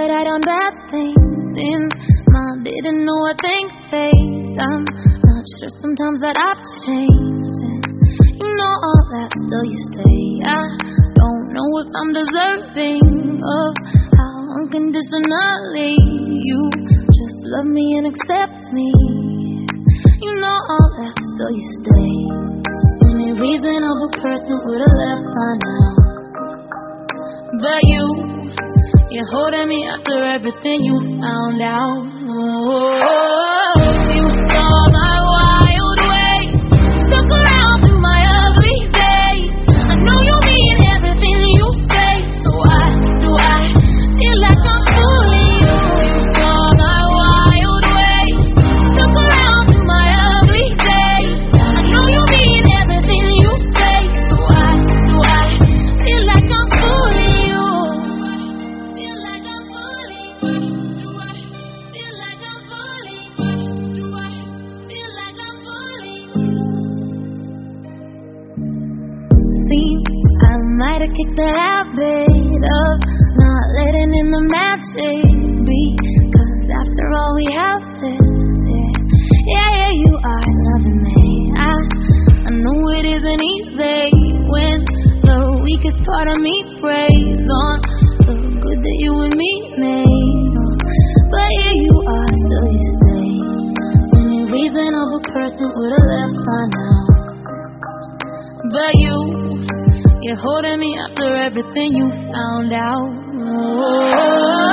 that I done bad things in my didn't know a thing fade. I'm not sure sometimes that I've changed, and you know all that, still you stay. I don't know if I'm deserving of how unconditionally you just love me and accept me. You know all that, still you stay. Any reasonable person would've left by now, but you're holding me after everything you found out. You saw my wild ways, stuck around through my ugly days. I know you mean everything you say, so why do I feel like I'm fooling you? You saw my wild ways, stuck around through my ugly days. I know you mean everything you say, so why do I feel like I'm fooling you? I might have kicked the habit of not letting in the magic be, 'cause after all we have this, yeah, you are loving me. I know it isn't easy when the weakest part of me preys on the good that you and me made, but yeah, you are, still you stay. Any reasonable person would've left by now, but you're holding me after everything you found out.